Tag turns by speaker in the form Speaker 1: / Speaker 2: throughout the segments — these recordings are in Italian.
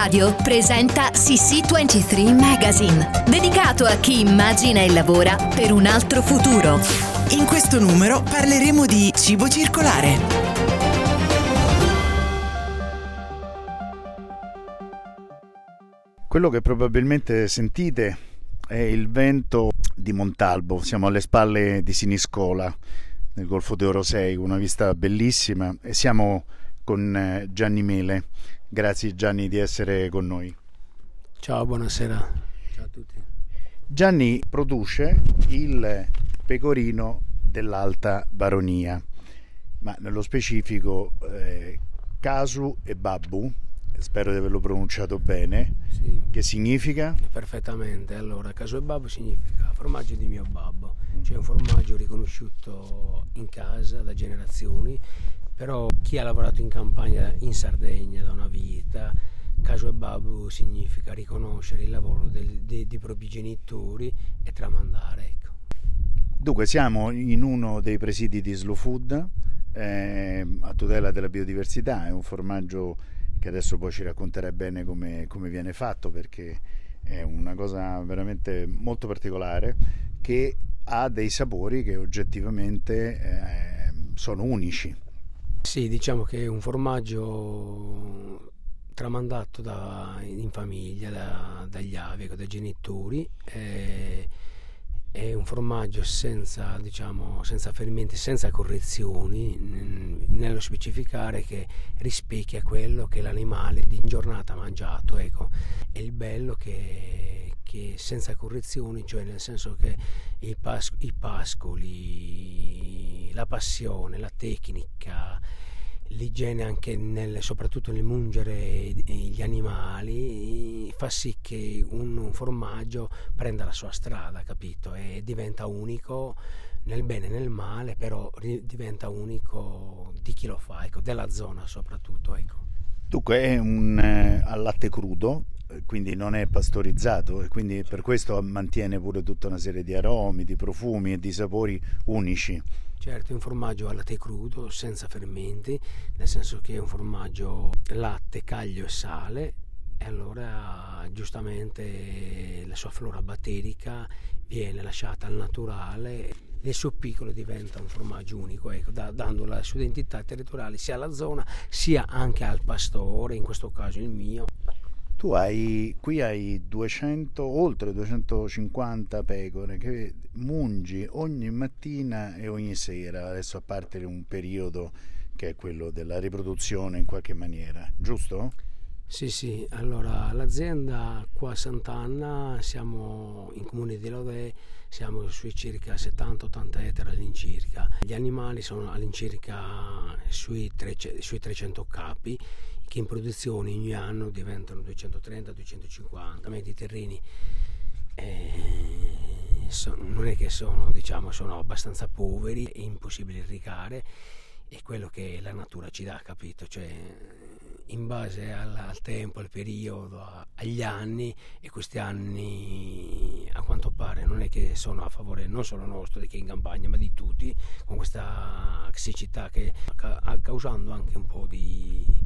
Speaker 1: Radio presenta CC23 Magazine, dedicato a chi immagina e lavora per un altro futuro.
Speaker 2: In questo numero parleremo di cibo circolare.
Speaker 3: Quello che probabilmente sentite è il vento di Montalbo. Siamo alle spalle di Siniscola, nel Golfo d'Oro 6, una vista bellissima, e siamo con Gianni Mele. Grazie Gianni di essere con noi.
Speaker 4: Ciao, buonasera. Ciao a tutti.
Speaker 3: Gianni produce il pecorino dell'Alta Baronia, ma nello specifico Casu e Babbu, spero di averlo pronunciato bene.
Speaker 4: Sì.
Speaker 3: Che significa?
Speaker 4: Perfettamente. Allora, Casu e Babbu significa formaggio di mio babbo, cioè un formaggio riconosciuto in casa da generazioni, però chi ha lavorato in campagna in Sardegna da una vita, Casu e Babbu significa riconoscere il lavoro dei propri genitori e tramandare, ecco.
Speaker 3: Dunque siamo in uno dei presidi di Slow Food a tutela della biodiversità. È un formaggio che adesso poi ci racconterai bene come viene fatto, perché è una cosa veramente molto particolare, che ha dei sapori che oggettivamente sono unici.
Speaker 4: Sì, diciamo che è un formaggio tramandato in famiglia dagli avi, dai genitori. È un formaggio senza fermenti, senza correzioni, nello specificare che rispecchia quello che l'animale di giornata ha mangiato, ecco. È il bello che senza correzioni, cioè nel senso che i pascoli, la passione, la tecnica, l'igiene anche soprattutto nel mungere gli animali, fa sì che un formaggio prenda la sua strada, capito? E diventa unico nel bene e nel male, però diventa unico di chi lo fa, ecco, della zona soprattutto, ecco.
Speaker 3: Dunque è al latte crudo, quindi non è pastorizzato, e quindi per questo mantiene pure tutta una serie di aromi, di profumi e di sapori unici.
Speaker 4: Certo, è un formaggio al latte crudo, senza fermenti, nel senso che è un formaggio latte, caglio e sale, e allora giustamente la sua flora batterica viene lasciata al naturale. Nel suo piccolo diventa un formaggio unico, ecco, dando la sua identità territoriale sia alla zona sia anche al pastore, in questo caso il mio.
Speaker 3: Tu qui hai oltre 250 pecore che mungi ogni mattina e ogni sera, adesso a parte un periodo che è quello della riproduzione in qualche maniera, giusto?
Speaker 4: Sì, allora l'azienda qua a Sant'Anna, siamo in comune di Lodè, siamo sui circa 70-80 ettari all'incirca. Gli animali sono all'incirca sui 300 capi, che in produzione ogni anno diventano 230-250. I terreni non è che sono abbastanza poveri, è impossibile irrigare, è quello che la natura ci dà, capito? Cioè, in base al tempo, al periodo, agli anni, e questi anni a quanto pare non è che sono a favore non solo nostro, di chi è in campagna, ma di tutti, con questa siccità che causando anche un po' di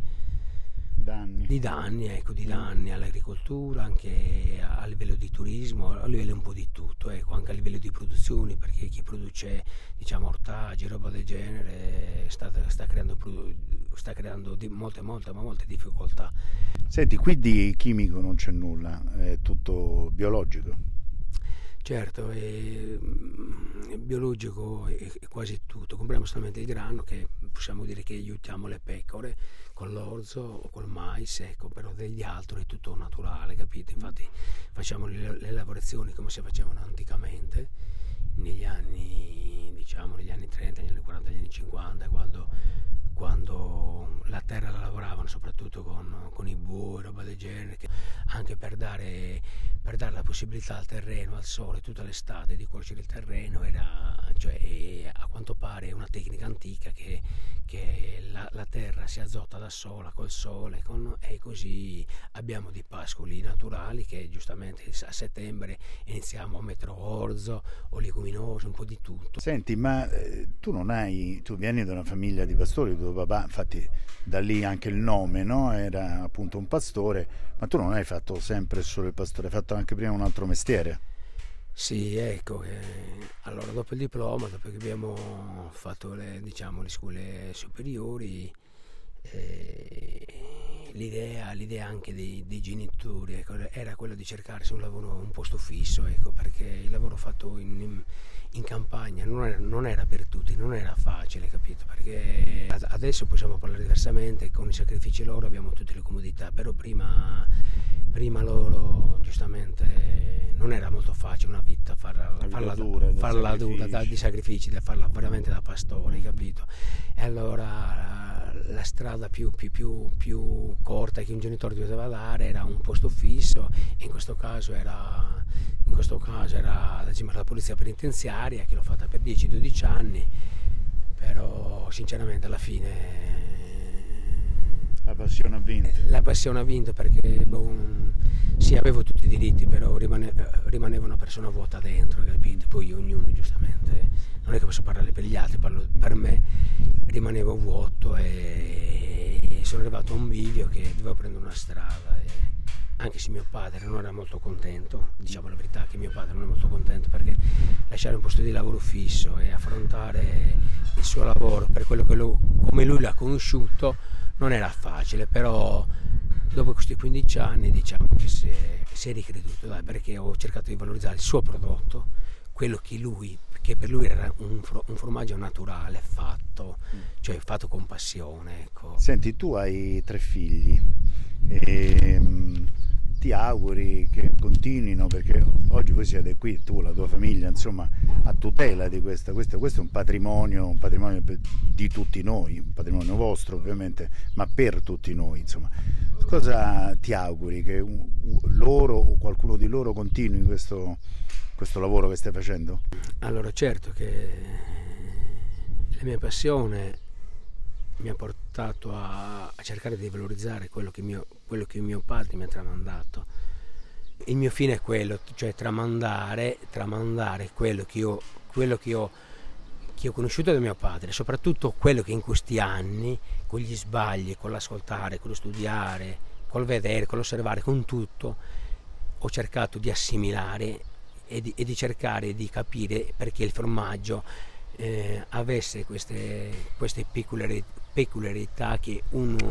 Speaker 4: danni all'agricoltura, anche a livello di turismo, a livello un po' di tutto, ecco, anche a livello di produzioni, perché chi produce ortaggi, roba del genere, sta creando molte difficoltà.
Speaker 3: Senti, qui di chimico non c'è nulla, è tutto biologico.
Speaker 4: Certo, è biologico è quasi tutto, compriamo solamente il grano, che possiamo dire che aiutiamo le pecore con l'orzo o col mais, ecco, però degli altri è tutto naturale, capito? Infatti facciamo le lavorazioni come si facevano anticamente, negli anni 30, negli anni 40, negli anni 50, quando la terra la lavoravano soprattutto con i bue, roba del genere, anche per dare la possibilità al terreno, al sole, tutta l'estate di cuocere il terreno. A quanto pare è una tecnica antica che la terra si azota da sola col sole, e così abbiamo dei pascoli naturali che giustamente a settembre iniziamo a mettere orzo o leguminoso, un po' di tutto.
Speaker 3: Senti, ma tu vieni da una famiglia di pastori, tuo papà infatti da lì anche il nome, no? Era appunto un pastore, ma tu non hai fatto sempre solo il pastore, hai fatto anche prima un altro mestiere.
Speaker 4: Sì, ecco, allora dopo il diploma, dopo che abbiamo fatto le scuole superiori, l'idea anche dei genitori, ecco, era quello di cercarsi un lavoro, un posto fisso, ecco, perché il lavoro fatto in campagna non era per tutti, non era facile, capito? Perché adesso possiamo parlare diversamente, con i sacrifici loro abbiamo tutte le comodità, però prima loro giustamente non era molto facile una vita farla dura, di sacrifici, da farla veramente da pastore, capito? E allora la strada più corta che un genitore doveva dare era un posto fisso, e in questo caso era la polizia penitenziaria, che l'ho fatta per 10-12 anni, però sinceramente alla fine
Speaker 3: La passione ha vinto.
Speaker 4: La passione ha vinto, perché sì, avevo tutti i diritti, però rimaneva una persona vuota dentro, capito? Poi ognuno, giustamente, non è che posso parlare per gli altri, parlo per me, rimanevo vuoto, e sono arrivato a un bivio che dovevo prendere una strada. Anche se mio padre non era molto contento, diciamo la verità che mio padre non è molto contento, perché lasciare un posto di lavoro fisso e affrontare il suo lavoro per quello che come lui l'ha conosciuto non era facile, però dopo questi 15 anni diciamo che si è ricreduto, perché ho cercato di valorizzare il suo prodotto, quello che per lui era un formaggio naturale, fatto con passione, ecco.
Speaker 3: Senti, tu hai 3 figli, ti auguri che continuino, perché oggi voi siete qui, tu, la tua famiglia, insomma, a tutela di questo è un patrimonio di tutti noi, un patrimonio vostro ovviamente, ma per tutti noi, insomma. Cosa ti auguri? Che loro o qualcuno di loro continui questo lavoro che stai facendo?
Speaker 4: Allora, certo che la mia passione mi ha portato a cercare di valorizzare quello che mio padre mi ha tramandato. Il mio fine è quello, cioè tramandare quello che ho conosciuto da mio padre, soprattutto quello che in questi anni, con gli sbagli, con l'ascoltare, con lo studiare, col vedere, con l'osservare, con tutto, ho cercato di assimilare e di cercare di capire perché il formaggio avesse queste peculiarità che un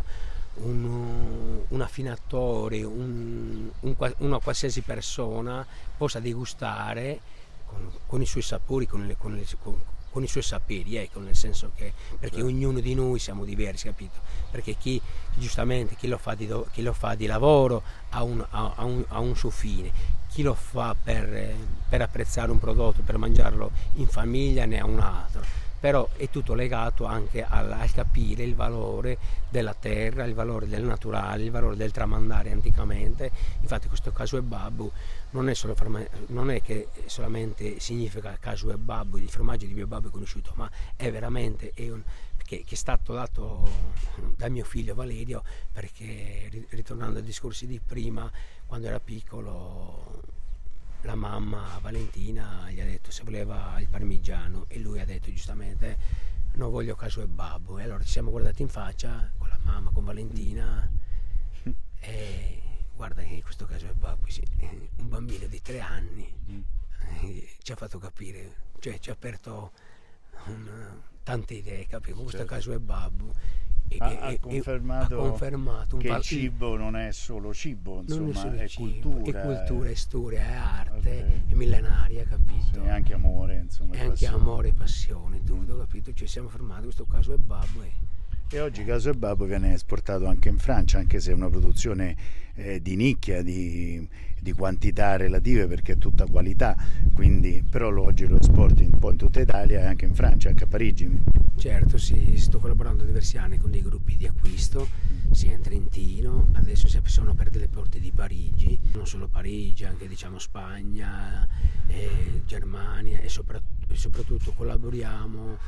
Speaker 4: affinatore, una qualsiasi persona possa degustare con i suoi sapori, con i suoi saperi, ecco, nel senso che perché ognuno di noi siamo diversi, capito? Perché chi lo fa di lavoro ha un suo fine, chi lo fa per apprezzare un prodotto, per mangiarlo in famiglia, ne ha un altro, però è tutto legato anche al capire il valore della terra, il valore del naturale, il valore del tramandare anticamente. Infatti questo casu e babbu non è che solamente significa casu e babbu, il formaggio di mio babbo è conosciuto, ma è veramente che è stato dato da mio figlio Valerio, perché ritornando ai discorsi di prima, quando era piccolo la mamma Valentina gli ha detto se voleva il parmigiano, e lui ha detto giustamente non voglio casu e babbo, e allora ci siamo guardati in faccia con la mamma, con Valentina, e guarda che in questo caso è babbo, sì, un bambino di 3 anni ci ha fatto capire, cioè ci ha aperto tante idee, capiamo, questo caso è babbo.
Speaker 3: Ha confermato che il cibo non è solo cibo, insomma, è cultura,
Speaker 4: è storia, è arte, è millenaria, capito?
Speaker 3: E anche amore, insomma.
Speaker 4: E anche amore e passione, tutto, capito? Ci siamo fermati, questo caso è babbo.
Speaker 3: E oggi casu e babbo viene esportato anche in Francia, anche se è una produzione di nicchia, di quantità relative, perché è tutta qualità, quindi però oggi lo esporti un po' in tutta Italia e anche in Francia, anche a Parigi.
Speaker 4: Certo, sì, sto collaborando da diversi anni con dei gruppi di acquisto, sia in Trentino, adesso sono aperte le porte di Parigi, non solo Parigi, anche diciamo Spagna, Germania, e soprattutto collaboriamo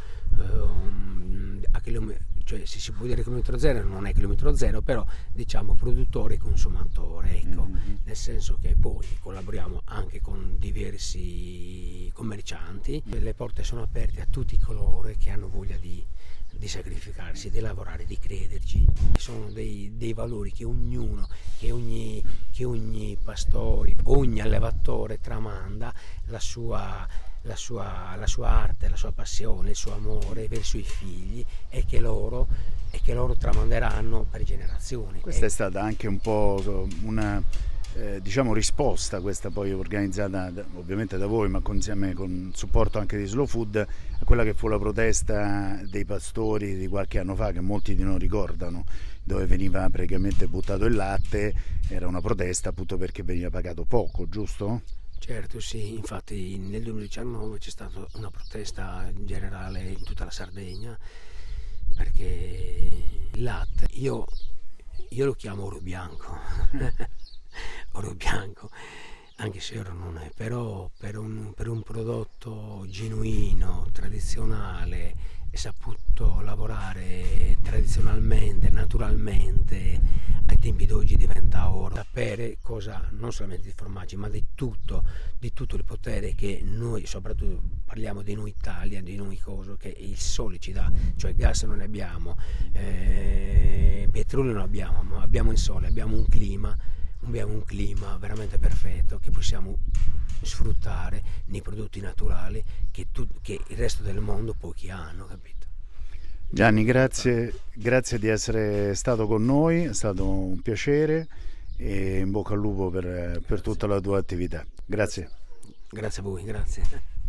Speaker 4: a chilometro, cioè se si può dire chilometro zero, non è chilometro zero, però diciamo produttore e consumatore, ecco, nel senso che poi collaboriamo anche con diversi commercianti, le porte sono aperte a tutti coloro che hanno voglia di sacrificarsi, di lavorare, di crederci. Sono dei valori che ogni pastore, ogni allevatore tramanda, la sua arte, la sua passione, il suo amore verso i figli, e che loro tramanderanno per generazioni.
Speaker 3: Questa è stata anche un po' una risposta, questa poi organizzata ovviamente da voi, ma insieme con supporto anche di Slow Food, a quella che fu la protesta dei pastori di qualche anno fa, che molti di noi ricordano, dove veniva praticamente buttato il latte. Era una protesta appunto perché veniva pagato poco, giusto?
Speaker 4: Certo, sì, infatti nel 2019 c'è stata una protesta generale in tutta la Sardegna, perché il latte, io lo chiamo oro bianco, oro bianco, anche se oro non è, però per un prodotto genuino, tradizionale, e saputo lavorare tradizionalmente, naturalmente, ai tempi d'oggi diventa oro. Sapere cosa, non solamente di formaggi, ma di tutto il potere che noi, soprattutto parliamo di noi Italia, di noi che il sole ci dà, cioè gas non ne abbiamo, petrolio non abbiamo, ma abbiamo il sole, abbiamo un clima veramente perfetto che possiamo sfruttare nei prodotti naturali che il resto del mondo pochi hanno, capito?
Speaker 3: Gianni, grazie di essere stato con noi, è stato un piacere, e in bocca al lupo per tutta la tua attività. Grazie.
Speaker 4: Grazie a voi, grazie.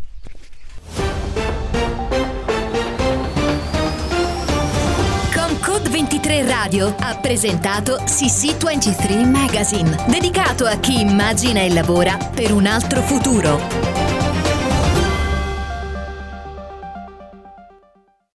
Speaker 1: Code 23 Radio ha presentato CC23 Magazine, dedicato a chi immagina e lavora per un altro futuro.